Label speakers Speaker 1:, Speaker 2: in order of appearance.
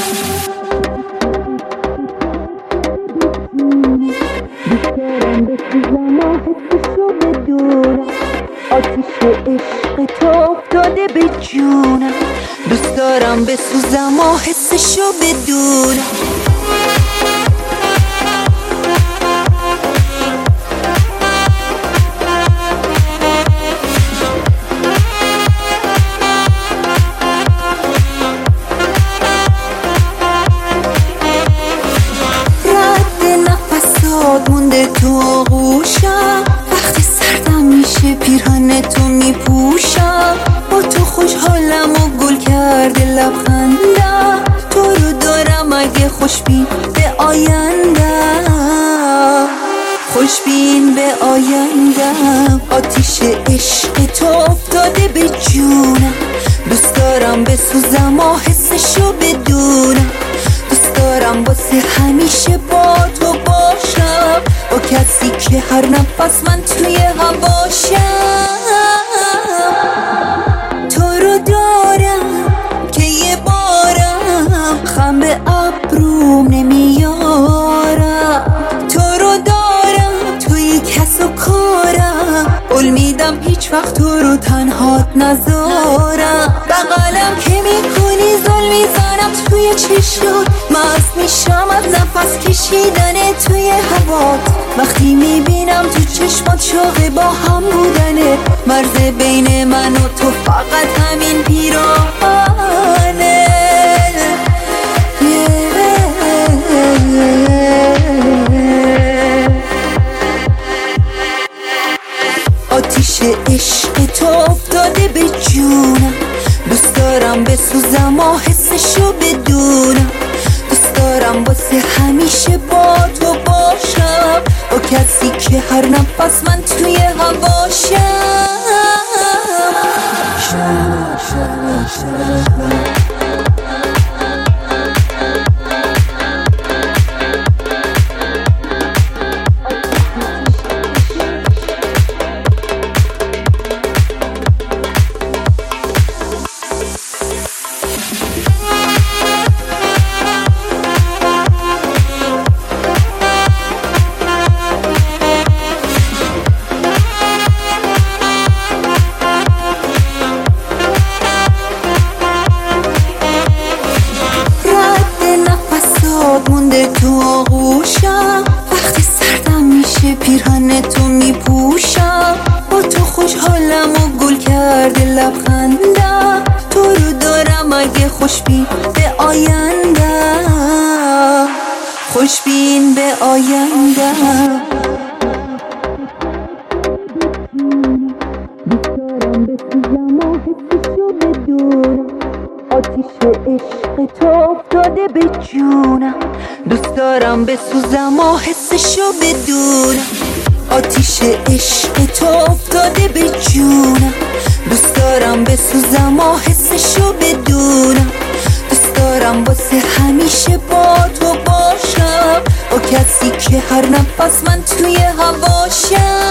Speaker 1: آتیش عشق تو افتاده به جونم، دوست دارم بسوزم و حسشو بدونم. رد نفسات مونده تو آغوشم، وقتی سردم میشه پیرهن تو میپوشم. با تو خوشحالم و گل کرده لبخندم، تو رو دارم اگه خوشبین به آیندم، خوشبین به آیندم. آتیش عشق تو افتاده به جونم، دوست دارم بسوزم و حسشو بدونم. دوست دارم واسه همیشه با تو باشم، با کسی که هر نفس من توی هواشم. تو رو دارم که یه بارم خم به ابروم نمیارم، تو رو دارم توی کس و کارم، قول میدم هیچ وقت تو رو تنهات نذارم. بغلم که میکنی زل میزنم توی چشات، مست میشم از نفس کشیدن توی هوات. وقتی میبینم تو چشمات شوق با هم بودنه، مرز بین من و تو فقط همین پیراهنه. آتیش عشق تو افتاده به جونم، دوست دارم بسوزم و حسشو بدونم. دوست دارم واسه همیشه با تو باشم، با کسی که هر نفس من توی هواشم. مونده تو آغوشم، وقتی سردم میشه پیرهن تو میپوشم. با تو خوشحالم و گل کرده لبخندم، تو رو دارم اگه خوشبین به آیندم، خوشبین به آیندم. دوست دارم بسوزم و حسشو بدونم، آتیش عشق تو افتاده به جونم، دوست دارم بسوزم و حسشو بدونم. آتیش عشق تو افتاده به جونم، دوست دارم بسوزم و حسشو بدونم. دوست دارم واسه همیشه با تو باشم، با کسی که هر نفس من توی هواشم.